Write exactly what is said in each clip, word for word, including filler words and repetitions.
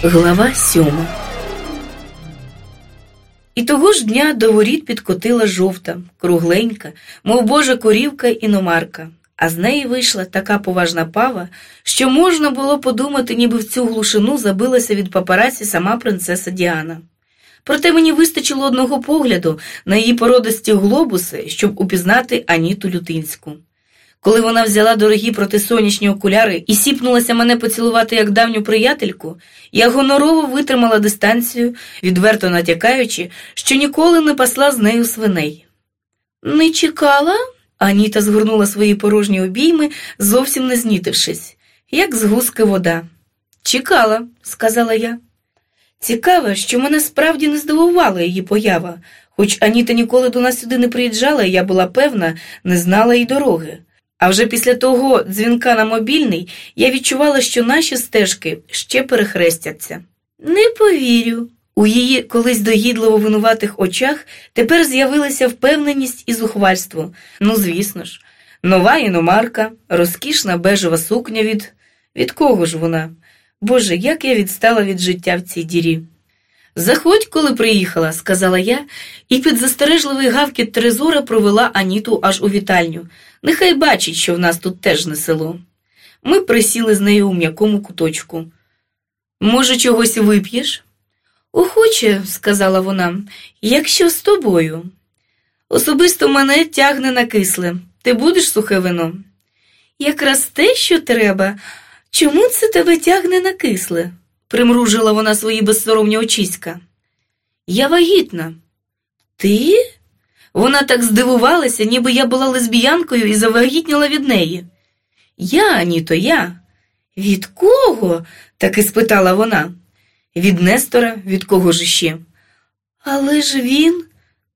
Глава сьома. І того ж дня до воріт підкотила жовта, кругленька, мов божа корівка іномарка, а з неї вийшла така поважна пава, що можна було подумати, ніби в цю глушину забилася від папараці сама принцеса Діана. Проте мені вистачило одного погляду на її породисті глобуси, щоб упізнати Аніту Лютинську. Коли вона взяла дорогі протисонячні окуляри і сіпнулася мене поцілувати як давню приятельку, я гонорово витримала дистанцію, відверто натякаючи, що ніколи не пасла з нею свиней. «Не чекала?» Аніта згорнула свої порожні обійми, зовсім не знітившись, як з гуски вода. «Чекала», – сказала я. Цікаво, що мене справді не здивувала її поява, хоч Аніта ніколи до нас сюди не приїжджала, і я була певна, не знала їй дороги. А вже після того дзвінка на мобільний я відчувала, що наші стежки ще перехрестяться. Не повірю. У її колись догідливо винуватих очах тепер з'явилася впевненість і зухвальство. Ну, звісно ж. Нова іномарка, розкішна бежева сукня від... Від кого ж вона? Боже, як я відстала від життя в цій дірі. «Заходь, коли приїхала», – сказала я, і під застережливий гавкіт Трезора провела Аніту аж у вітальню. Нехай бачить, що в нас тут теж не село. Ми присіли з нею у м'якому куточку. «Може, чогось вип'єш?» «Охоче», – сказала вона, – «якщо з тобою». «Особисто мене тягне на кисле. Ти будеш сухе вино?» «Якраз те, що треба. Чому це тебе тягне на кисле?» Примружила вона свої безсоромні очиська. «Я вагітна». «Ти?» Вона так здивувалася, ніби я була лесбіянкою і завагітніла від неї. «Я, Аніто, я». «Від кого?» – таки спитала вона. «Від Нестора, від кого ж іще?» «Але ж він...»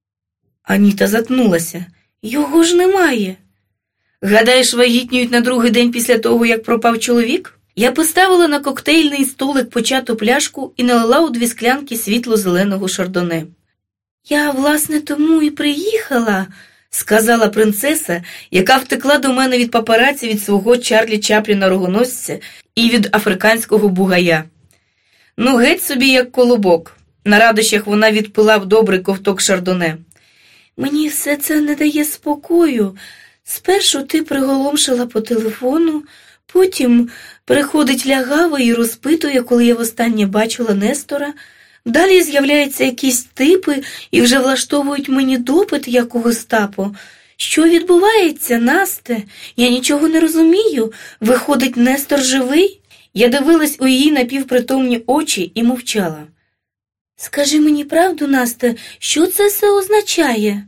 Аніта затнулася. «Його ж немає». «Гадаєш, вагітнюють на другий день після того, як пропав чоловік?» Я поставила на коктейльний столик почату пляшку і налила у дві склянки світло-зеленого шардоне. «Я, власне, тому і приїхала», – сказала принцеса, яка втекла до мене від папараці від свого Чарлі Чапліна-рогоносця і від африканського бугая. Ну, геть собі, як колобок. На радощах вона відпила в добрий ковток шардоне. «Мені все це не дає спокою. Спершу ти приголомшила по телефону, потім приходить лягава і розпитує, коли я востаннє бачила Нестора. Далі з'являються якісь типи і вже влаштовують мені допит, як у гестапо. Що відбувається, Насте? Я нічого не розумію. Виходить, Нестор живий?» Я дивилась у її напівпритомні очі і мовчала. «Скажи мені правду, Насте, що це все означає?»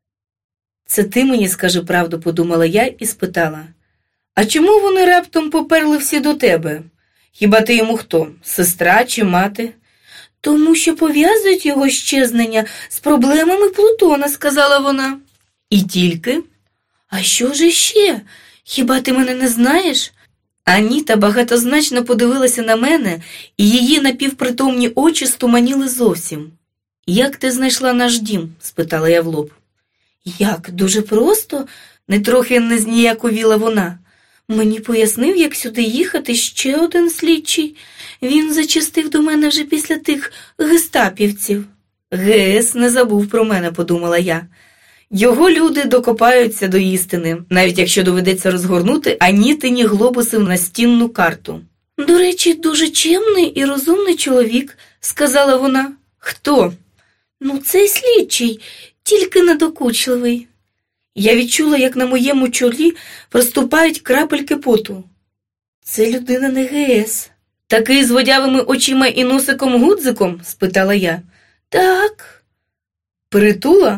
«Це ти мені скажи правду», – подумала я і спитала. «А чому вони раптом поперли всі до тебе? Хіба ти йому хто, сестра чи мати?» «Тому що пов'язують його щезнення з проблемами Плутона», – сказала вона. «І тільки?» «А що ж іще? Хіба ти мене не знаєш?» Аніта багатозначно подивилася на мене, і її напівпритомні очі стуманіли зовсім. «Як ти знайшла наш дім?» – спитала я в лоб. «Як? Дуже просто?» – нетрохи не зніяковіла вона. «Мені пояснив, як сюди їхати ще один слідчий. Він зачастив до мене вже після тих гестапівців». «Гес не забув про мене», – подумала я. Його люди докопаються до істини, навіть якщо доведеться розгорнути Анітині глобуси в настінну карту. «До речі, дуже чемний і розумний чоловік», – сказала вона. «Хто?» «Ну, цей слідчий, тільки надокучливий». Я відчула, як на моєму чолі проступають крапельки поту. «Це людина не ГС». «Такий з водявими очима і носиком-гудзиком?» – спитала я. «Так». «Притула?»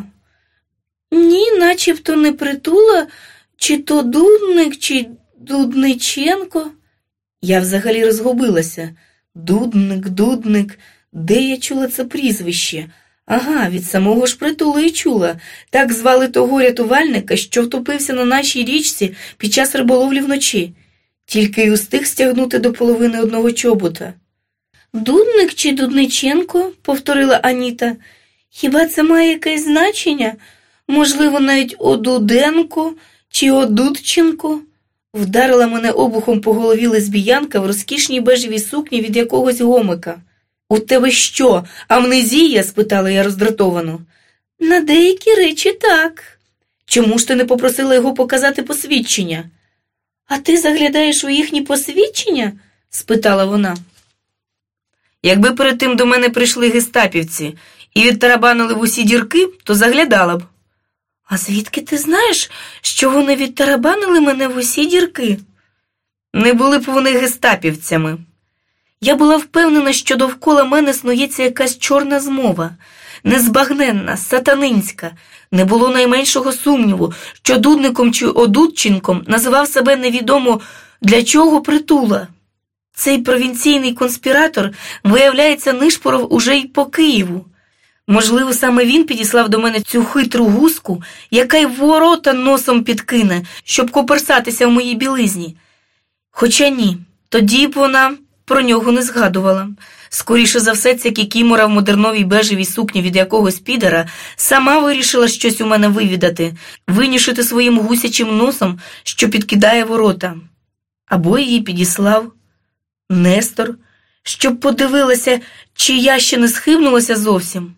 «Ні, начебто не Притула, чи то Дудник, чи Дудниченко». Я взагалі розгубилася. Дудник, Дудник, де я чула це прізвище? Ага, від самого ж Притули й чула. Так звали того рятувальника, що втопився на нашій річці під час риболовлі вночі. Тільки й устиг стягнути до половини одного чобота. «Дудник чи Дудниченко?» – повторила Аніта. «Хіба це має якесь значення? Можливо, навіть Одуденко чи Одудченко?» Вдарила мене обухом по голові лесбіянка в розкішній бежевій сукні від якогось гомика. «У тебе що, амнезія?» – спитала я роздратовано. «На деякі речі так». «Чому ж ти не попросила його показати посвідчення?» «А ти заглядаєш у їхні посвідчення?» – спитала вона. «Якби перед тим до мене прийшли гестапівці і відтарабанили в усі дірки, то заглядала б». «А звідки ти знаєш, що вони відтарабанили мене в усі дірки?» «Не були б вони гестапівцями». Я була впевнена, що довкола мене снується якась чорна змова, незбагненна, сатанинська. Не було найменшого сумніву, що дудником чи одудченком називав себе невідомо для чого Притула. Цей провінційний конспіратор, виявляється, нишпорив уже й по Києву. Можливо, саме він підіслав до мене цю хитру гуску, яка й ворота носом підкине, щоб коперсатися в моїй білизні. Хоча ні, тоді б вона про нього не згадувала. Скоріше за все, ця кікімора в модерновій бежевій сукні від якогось підара сама вирішила щось у мене вивідати, винішити своїм гусячим носом, що підкидає ворота. Або її підіслав Нестор, щоб подивилася, чи я ще не схибнулася зовсім.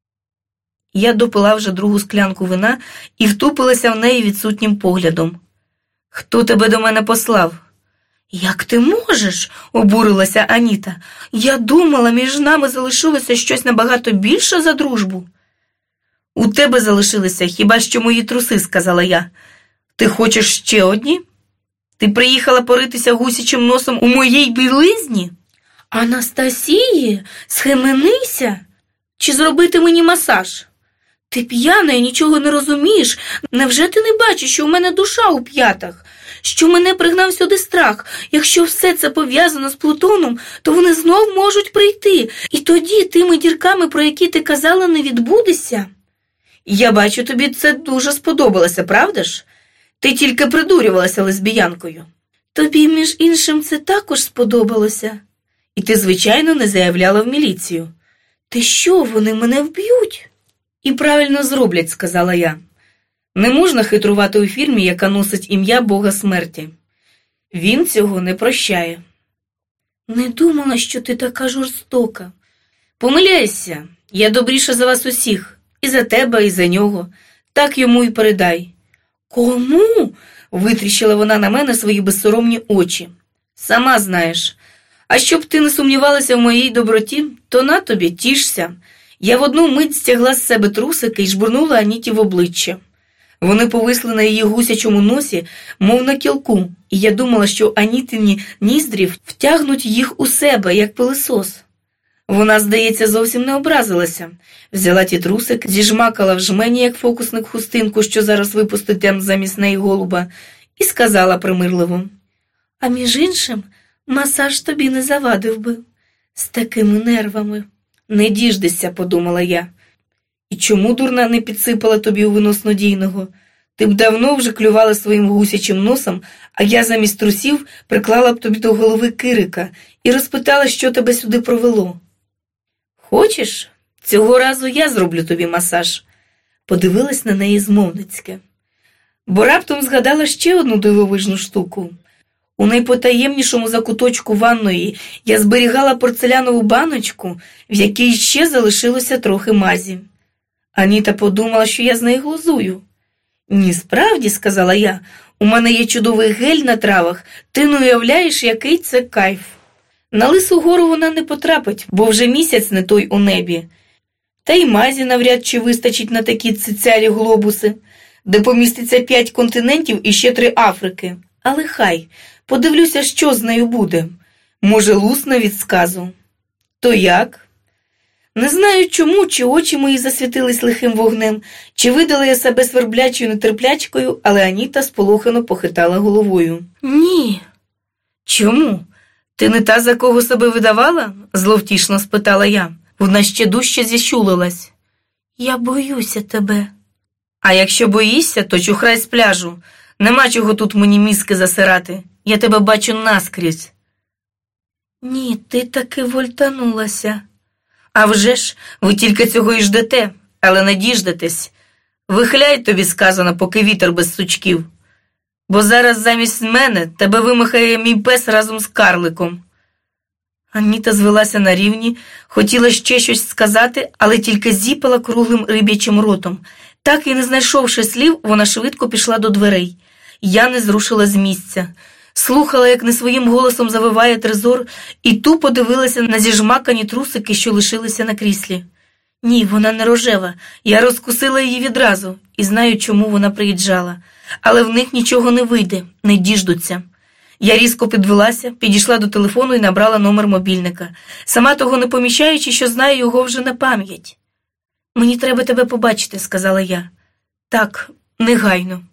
Я допила вже другу склянку вина і втупилася в неї відсутнім поглядом. «Хто тебе до мене послав?» «Як ти можеш?» – обурилася Аніта. «Я думала, між нами залишилося щось набагато більше за дружбу». «У тебе залишилися хіба що мої труси», – сказала я. «Ти хочеш ще одні? Ти приїхала поритися гусячим носом у моїй білизні?» «Анастасії, схаменися! Чи зробити мені масаж? Ти п'яна і нічого не розумієш. Невже ти не бачиш, що у мене душа у п'ятах? Що мене пригнав сюди страх? Якщо все це пов'язано з Плутоном, то вони знов можуть прийти. І тоді тими дірками, про які ти казала, не відбудеться». «Я бачу, тобі це дуже сподобалося, правда ж? Ти тільки придурювалася лесбіянкою». «Тобі, між іншим, це також сподобалося. І ти, звичайно, не заявляла в міліцію». «Ти що, вони мене вб'ють?» «І правильно зроблять», – сказала я. «Не можна хитрувати у фірмі, яка носить ім'я Бога смерті. Він цього не прощає». «Не думала, що ти така жорстока». «Помиляйся, я добріша за вас усіх, і за тебе, і за нього. Так йому й передай». «Кому?» – витріщила вона на мене свої безсоромні очі. «Сама знаєш. А щоб ти не сумнівалася в моїй доброті, то на тобі, тішся». Я в одну мить стягла з себе трусики і жбурнула Аніті в обличчя. Вони повисли на її гусячому носі, мов на кілку, і я думала, що Анітині ніздрі втягнуть їх у себе, як пилисос. Вона, здається, зовсім не образилася. Взяла ті трусики, зіжмакала в жмені, як фокусник, хустинку, що зараз випустить замість неї голуба, і сказала примирливо: «А між іншим, масаж тобі не завадив би. З такими нервами». «Не діждешся», – подумала я. «І чому, дурна, не підсипала тобі у вино снодійного? Ти б давно вже клювала своїм гусячим носом, а я замість трусів приклала б тобі до голови кирика і розпитала, що тебе сюди провело». «Хочеш? Цього разу я зроблю тобі масаж», – подивилась на неї змовницьки. Бо раптом згадала ще одну дивовижну штуку. У найпотаємнішому закуточку ванної я зберігала порцелянову баночку, в якій ще залишилося трохи мазі. Аніта подумала, що я з неї глузую. «Ні, справді», – сказала я, – «у мене є чудовий гель на травах, ти не уявляєш, який це кайф». На Лису гору вона не потрапить, бо вже місяць не той у небі. Та й мазі навряд чи вистачить на такі цицялі глобуси, де поміститься п'ять континентів і ще три Африки. Але хай, подивлюся, що з нею буде. Може, лусне від сказу. То як? Не знаю чому, чи очі мої засвітились лихим вогнем, чи видала я себе сверблячою нетерплячкою, але Аніта сполохано похитала головою. «Ні». «Чому? Ти не та, за кого себе видавала?» – зловтішно спитала я. Вона ще дужче зіщулилась. «Я боюся тебе». «А якщо боїшся, то чухрай з пляжу. Нема чого тут мені мізки засирати. Я тебе бачу наскрізь». «Ні, ти таки вольтанулася». «А вже ж, ви тільки цього і ждете, але не діждетесь. Вихляй, тобі сказано, поки вітер без сучків. Бо зараз замість мене тебе вимахає мій пес разом з карликом». Аніта звелася на рівні, хотіла ще щось сказати, але тільки зіпала круглим риб'ячим ротом. Так і не знайшовши слів, вона швидко пішла до дверей. Я не зрушила з місця. Слухала, як не своїм голосом завиває Трезор, і тупо дивилася на зіжмакані трусики, що лишилися на кріслі. Ні, вона не рожева. Я розкусила її відразу і знаю, чому вона приїжджала. Але в них нічого не вийде, не діждуться. Я різко підвелася, підійшла до телефону і набрала номер мобільника, сама того не помічаючи, що знаю його вже на пам'ять. «Мені треба тебе побачити», – сказала я. «Так, негайно».